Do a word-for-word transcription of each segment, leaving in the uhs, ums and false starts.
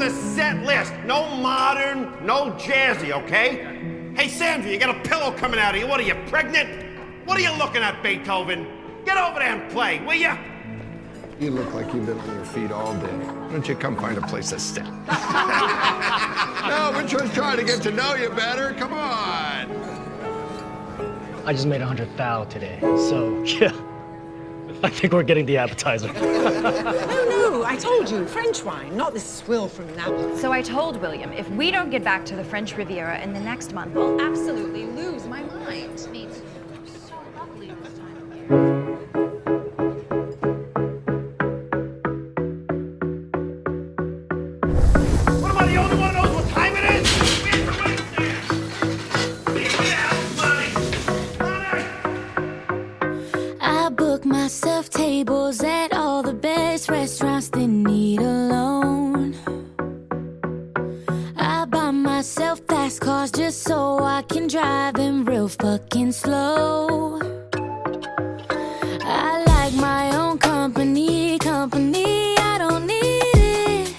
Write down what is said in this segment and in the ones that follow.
the set list. No modern, no jazzy, okay? Hey, Sandra, you got a pillow coming out of you. What are you, pregnant? What are you looking at, Beethoven? Get over there and play, will ya? You look like you've been on your feet all day. Why don't you come find a place to sit? No, we're just trying to get to know you better. Come on. I just made a hundred thou today, so yeah. I think we're getting the appetizer. No, no, I told you, French wine, not this swill from Napa. So I told William, if we don't get back to the French Riviera in the next month, I'll absolutely lose my mind. Me too. So lovely this time of year. What am I, the only one who knows what time it is? Where's the Wednesday? Where the hell's money? I book myself tables at all the best restaurants that need a loan. I buy myself fast cars just so I can drive them real fucking slow. I like my own company, company, I don't need it.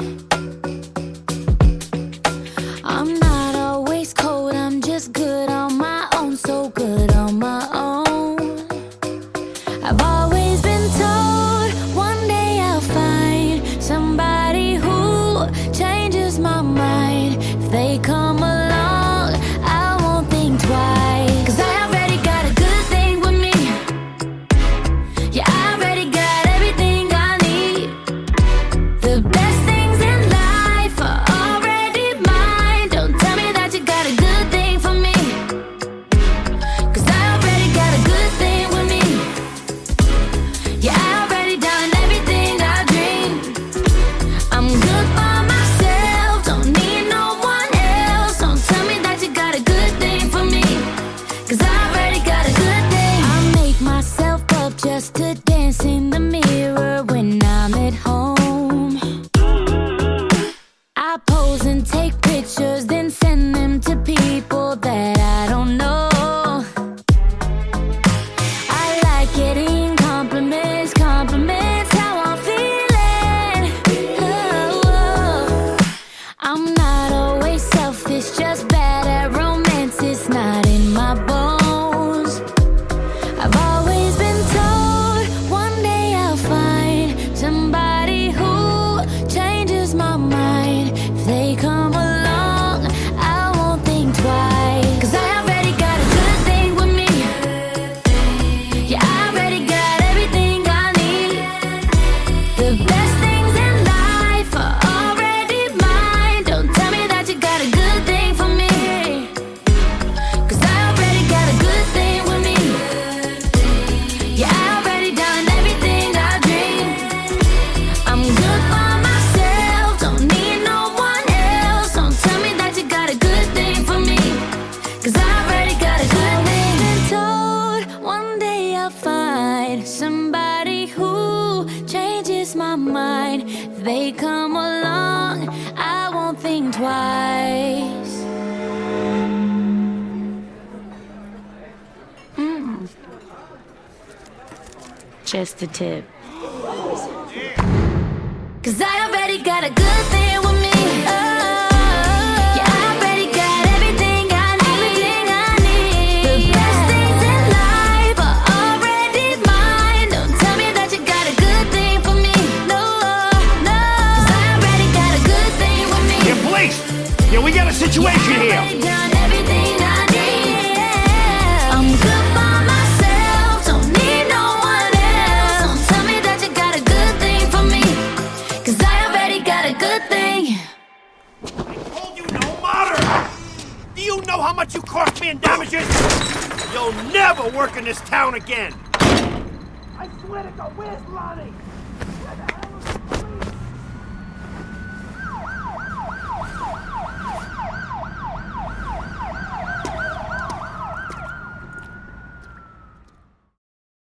I'm not always cold, I'm just good on my own, so good on my own. I've always been told one day I'll find somebody who changes my mind. If they come along, I won't think twice. 'Cause I already got a good thing with me. Yeah, I already got everything I need. The best things in life are already mine. Don't tell me that you got a good thing for me. 'Cause I already got a good thing with me. Yeah, I already done everything I dreamed. I'm good by myself, don't need no one else. Don't tell me that you got a good thing for me. 'Cause I already got a good thing. I make myself up just to dance in the mirror when I'm at home. I pose and take pictures, then send them to people that I don't know. I like getting compliments, compliments, how I'm feeling. Oh, oh. I'm not always selfish, just bad at romance, it's not in my bones. I've always been told one day I'll find somebody who changes my mind. If they come along, I won't think twice. 'Cause I already got a good thing with me. Yeah, I already got everything I need. The best things in life are already mine. Don't tell me that you got a good thing for me. 'Cause I already got a good thing with me. Yeah, I already done everything I dreamed. I'm good by myself, don't need no one else. Don't tell me that you got a good thing for me. 'Cause I already got a good thing. Been told one day I'll find somebody who changes my mind. If they come along, I won't think twice. Mm. Just a tip. 'Cause I already got a good thing with me. Oh, yeah, I already got everything I need. I need. The best things in life are already mine. Don't tell me that you got a good thing for me. No, no. 'Cause I already got a good thing with me. Yeah, police! Yeah, we got a situation Yeah, I here. already done everything I need. I'm good by myself, don't need no one else. Don't tell me that you got a good thing for me. 'Cause I already got a good thing. I told you no modern! Do you know how much you cost me in damages? You'll never work in this town again! I swear to God, where's Lonnie?